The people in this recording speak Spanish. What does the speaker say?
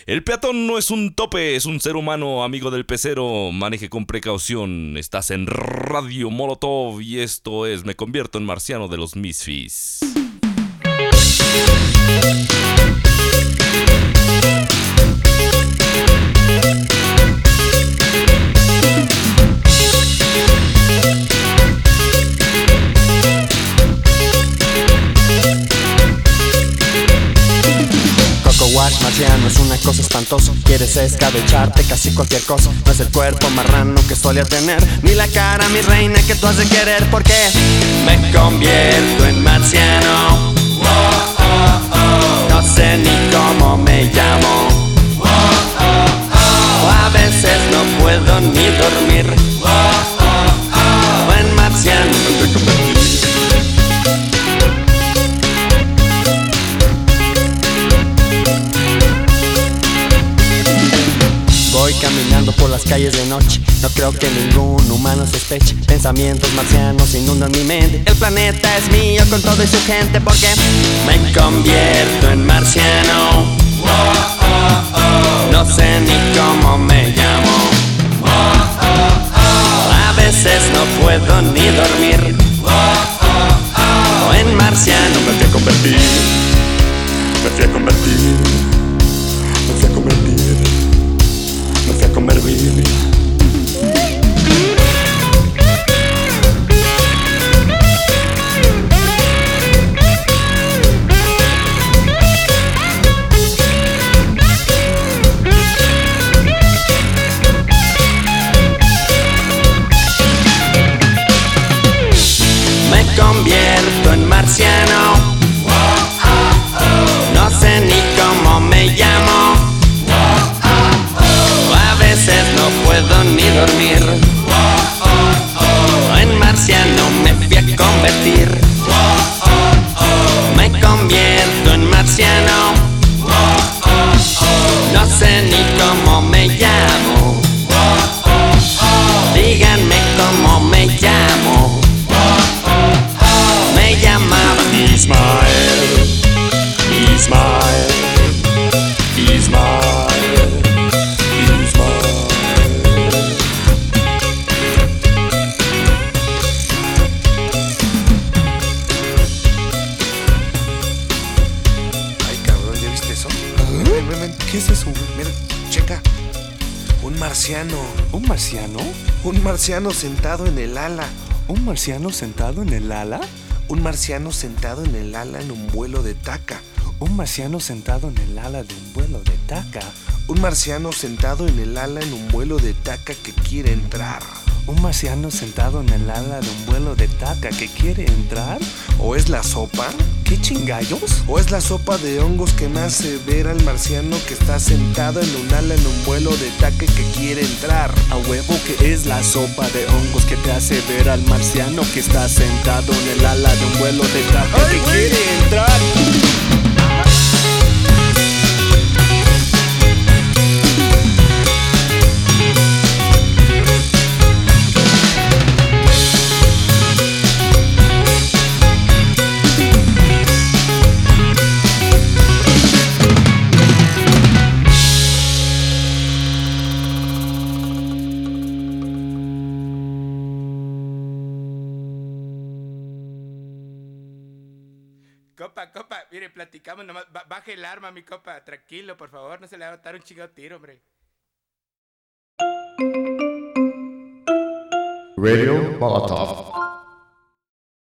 El peatón no es un tope, es un ser humano, amigo del pecero. Maneje con precaución. Estás en Radio Molotov y esto es Me convierto en marciano de los Misfits. Wash marciano es una cosa espantosa. Quieres escabecharte casi cualquier cosa. No es el cuerpo marrano que solía tener, ni la cara, mi reina, que tú has de querer. Porque me convierto en marciano. No sé ni cómo me llamo. A veces no puedo ni dormir. En marciano me convertí. Voy caminando por las calles de noche. No creo que ningún humano sospeche. Pensamientos marcianos inundan mi mente. El planeta es mío con todo y su gente. Porque me convierto en marciano. No sé ni cómo me llamo. A veces no puedo ni dormir. En marciano me fui a convertir. Me fui a convertir. Me fui a convertir. Me fui a comer birria. Me convierto en marciano. No sé ni cómo me llamo. A veces no puedo ni dormir. En marciano me fui a convertir. Me convierto en marciano. No sé ni cómo me llamo. Díganme cómo me llamo. Me llamaba Ismael. Ismael. Ismael. ¿Qué es eso? Mira, checa. Un marciano. ¿Un marciano? Un marciano sentado en el ala. ¿Un marciano sentado en el ala? Un marciano sentado en el ala en un vuelo de Taca. ¿Un marciano sentado en el ala de un vuelo de Taca? Un marciano sentado en el ala en un vuelo de Taca que quiere entrar. ¿Un marciano sentado en el ala de un vuelo de Taca que quiere entrar? ¿O es la sopa? ¿Qué chingallos? ¿O es la sopa de hongos que me hace ver al marciano que está sentado en un ala en un vuelo de Taca que quiere entrar? A huevo que es la sopa de hongos que te hace ver al marciano que está sentado en el ala de un vuelo de Taca que quiere entrar. Copa, mire, platicamos nomás. Baje el arma, mi copa. Tranquilo, por favor, no se le va a botar un chingado tiro, hombre. Radio Molotov.